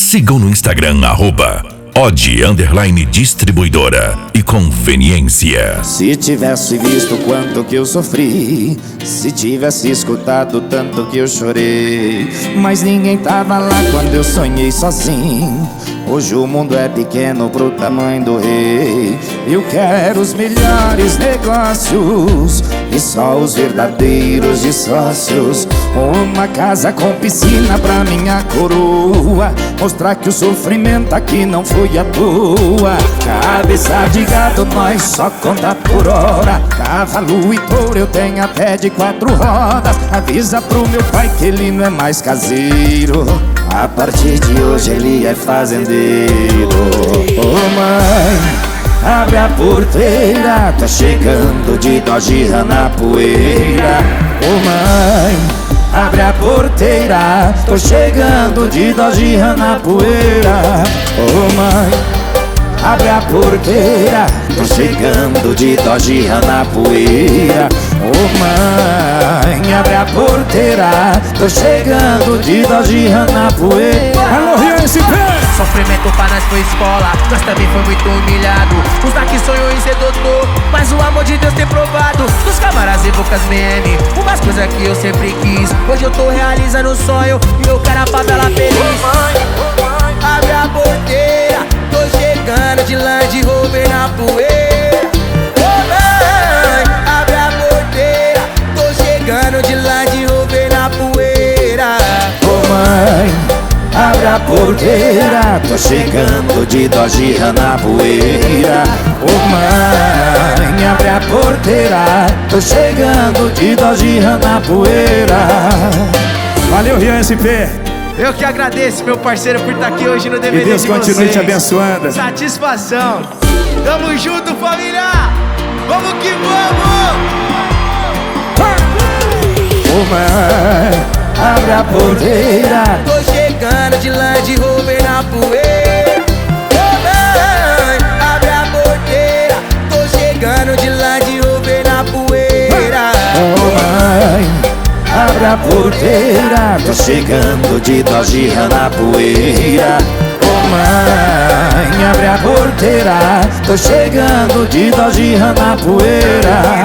Sigam no Instagram @OD_Distribuidora e Conveniência. Se tivesse visto quanto que eu sofri, se tivesse escutado tanto que eu chorei, mas ninguém tava lá quando eu sonhei sozinho. Hoje o mundo é pequeno pro tamanho do rei. Eu quero os melhores negócios e só os verdadeiros de sócios. Uma casa com piscina pra minha coroa, mostrar que o sofrimento aqui não foi à toa. Cabeça de gado nós só conta por hora, cavalo e touro eu tenho até de 4 rodas. Avisa pro meu pai que ele não é mais caseiro, a partir de hoje ele é fazendeiro. Ô mãe, abre a porteira, tá chegando de Dodge na poeira. Ô mãe, abre a porteira, tô chegando de Dodge na poeira. Ô mãe, abre a porteira, tô chegando de Dodge na poeira. Ô mãe, abre a porteira, tô chegando de Dodge na poeira. Alô, Rian SP! Sofrimento pra nós foi escola, nós também foi muito humilhado. Os daqui sonhou em ser doutor, mas o amor de Deus tem provado. Dos camaras e bocas meme, umas coisas que eu sempre quis. Hoje eu tô realizando o sonho e eu quero a favela feliz. Abre a porteira, tô chegando de Land Rover na poeira. Ô mãe, abre a porteira, tô chegando de Land Rover na poeira. Ô mãe, abre a porteira, tô chegando de Dodge na poeira. Ô mãe, abre a porteira, tô chegando de Dodge na poeira. Valeu, Rian SP! Eu que agradeço, meu parceiro, por estar aqui hoje no DVD E Deus de continue vocês. te abençoando. Satisfação. Tamo junto, família. Vamos que vamos. Ô mãe, abre a porteira, Tô chegando de Land Rover na poeira. Ô mãe, abre a porteira. Tô chegando de Land Rover na poeira. ô mãe, abre a porteira, tô chegando de Dodge na poeira. Ô mãe, abre a porteira, tô chegando de Dodge na poeira.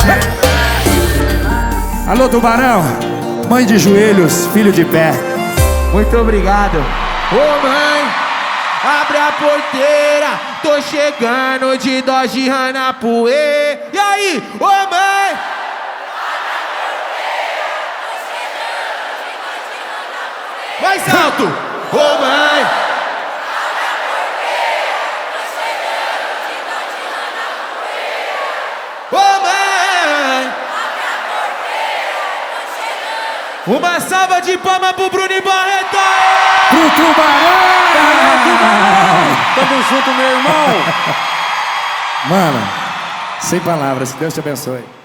Alô, Tubarão! Mãe de joelhos, filho de pé. Muito obrigado. Ô mãe, abre a porteira. Tô chegando de Dodge na poeira. E aí, ô mãe? Mais alto! Ô mãe! Ô mãe! Uma salva de palmas pro Bruno Barreto! Pro Tubarão! Tamo junto, meu irmão! Mano, sem palavras, que Deus te abençoe.